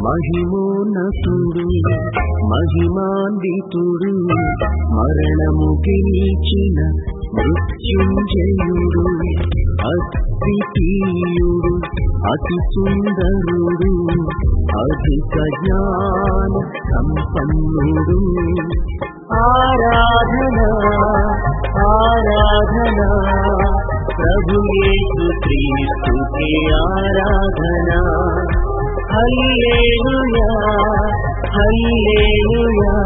మహిమోన్నతుడు మహిమాన్వితుడు మరణము గెలిచిన మృత్యుంజయుడు అద్వితీయుడు అతి సుందరుడు అధిక జ్ఞాన సంపన్నుడు ఆరాధన ఆరాధన ప్రభు యేసు క్రీస్తుకే ఆరాధన హల్లెలూయా హల్లెలూయా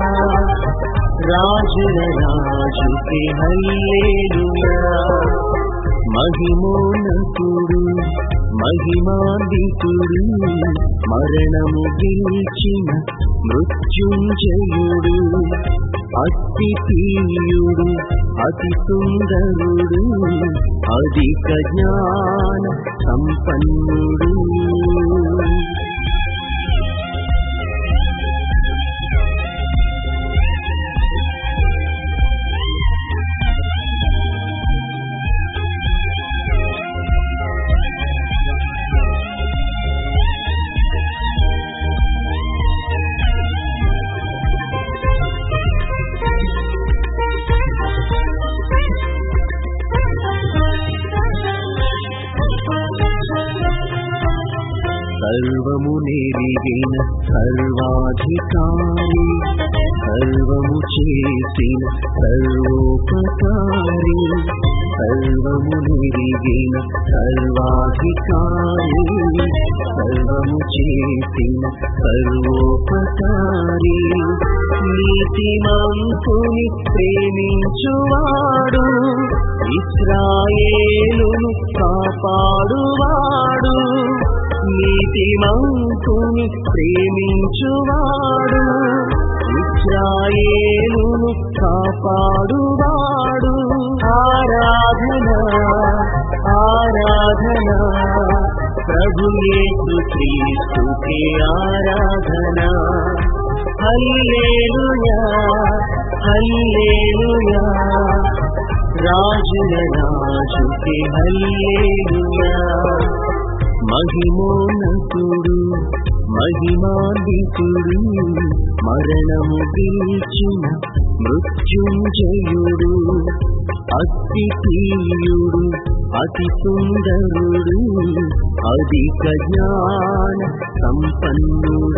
రాజుల రాజుకే హల్లెలూయా మహిమోన్నతుడు మహిమాన్వితుడు మరణము గెలిచిన మృత్యుంజయుడు అద్వితీయుడు అతి సుందరుడు అధిక జ్ఞాన సంపన్నుడు సర్వము నెరిగిన సర్వాధికారి సర్వము చేసిన సర్వోపకారి సర్వము నెరిగిన సర్వాధికారి సర్వము చేసిన సర్వోపకారి నీతిమంతుని ప్రేమించువాడు ఇశ్రాయేలును కాపాడువాడు నీతిమంతుని ప్రేమించువాడు ఇశ్రాయేలును కాపాడువాడు ఆరాధన ఆరాధన ప్రభు యేసు క్రీస్తుకే ఆరాధన హల్లెలూయా హల్లెలూయా రాజుల రాజుకే హల్లెలూయా మహిమోన్నతుడు మహిమాన్వితుడు మరణము గెలిచిన మృత్యుంజయుడు అద్వితీయుడు అతి సుందరుడు అధిక జ్ఞాన సంపన్నుడు